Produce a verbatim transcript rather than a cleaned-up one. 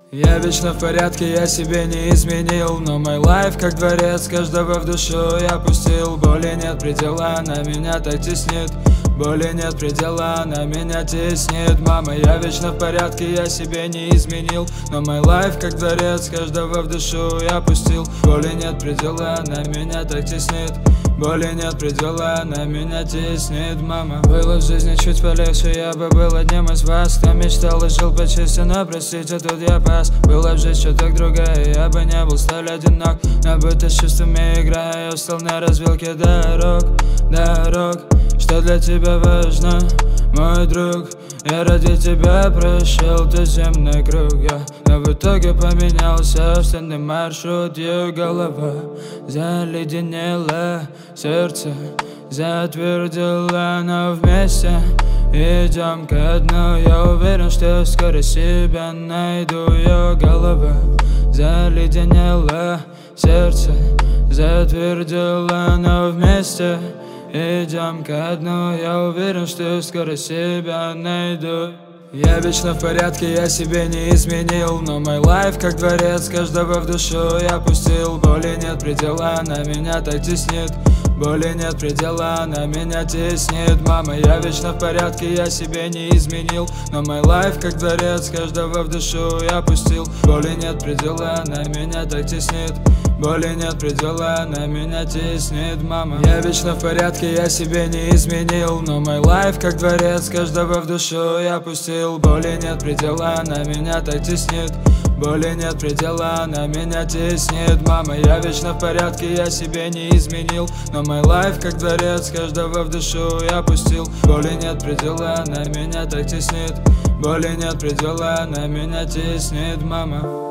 Я вечно в порядке, я себе не изменил, но мой лайф как дворец, каждого в душу я пустил. Боли нет предела, она меня так теснит. Боли нет предела, она меня теснит. Мама, я вечно в порядке, я себе не изменил, но мой лайф как дворец, каждого в душу я пустил. Боли нет предела, она меня так теснит. Боли нет предела, она меня теснит, мама. Было в жизни чуть полегче, я бы был одним из вас, кто мечтал и жил почище, но простите, тут я пас. Была в жизнь чуток другая, я бы не был столь одинок, но будто с чувствами играя, я встал на развилке дорог, дорог. Что для тебя важно, мой друг? Я ради тебя прощал туземный круг, я, но в итоге поменялся в стенный маршрут. Ее голова заледенела, сердце затвердило, но вместе идем ко дну. Я уверен, что скоро себя найду. Ее голова заледенела, сердце затвердило, но вместе идем ко дну. Я уверен, что скоро себя найду. Я вечно в порядке, я себе не изменил, но мой лайф как дворец, каждого в душу я пустил. Боли нет предела, она меня так теснит. Боли нет предела, она меня теснит. Мама, я вечно в порядке, я себе не изменил, но мой лайф как дворец, каждого в душу я пустил. Боли нет предела, она меня так теснит. Боли нет предела, она меня теснит, мама. Я вечно в порядке, я себе не изменил, но мой лайф как дворец, каждого в душу я пустил. Боли нет предела, она меня так теснит. Боли нет предела, она меня теснит, мама. Я вечно в порядке, я себе не изменил, но мой лайф как дворец, каждого в душу я пустил. Боли нет предела, она меня так теснит. Боли нет предела, она меня теснит, мама.